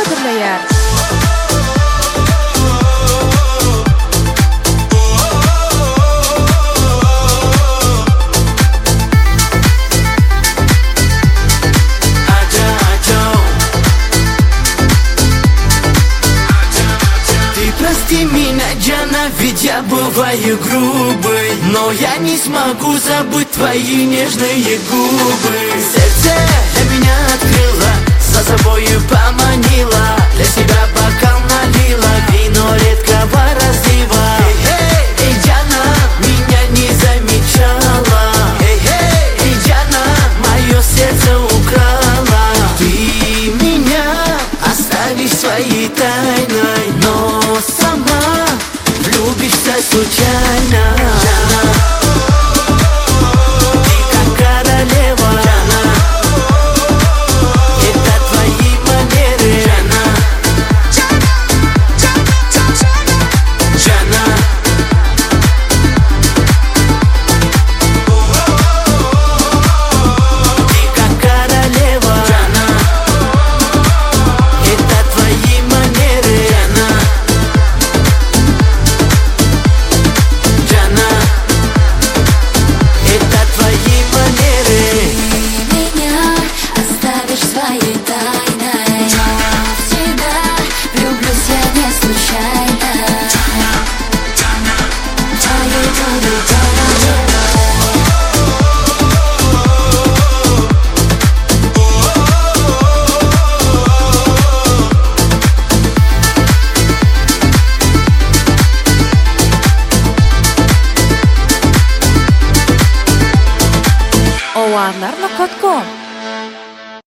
hazırlayar. Прости меня, Джана, ведь я бываю грубый, но я не смогу забыть твои нежные губы. Сердце для меня открыла, за собою поманила, для себя бокал налила, вино редкого разлива. Эй, Джана, меня не замечала. Эй, Джана, мое сердце украла. Ты меня оставишь своей тайной, но сама влюбишься случайно. Джана, ты как королева. Джана, это твои манеры. Джана, Джана, ты как королева. Джана, это твои манеры. Джана, это твои манеры. Ты меня оставишь своей тайной, но в тебя влюблюсь я не случайно. Oanlar.com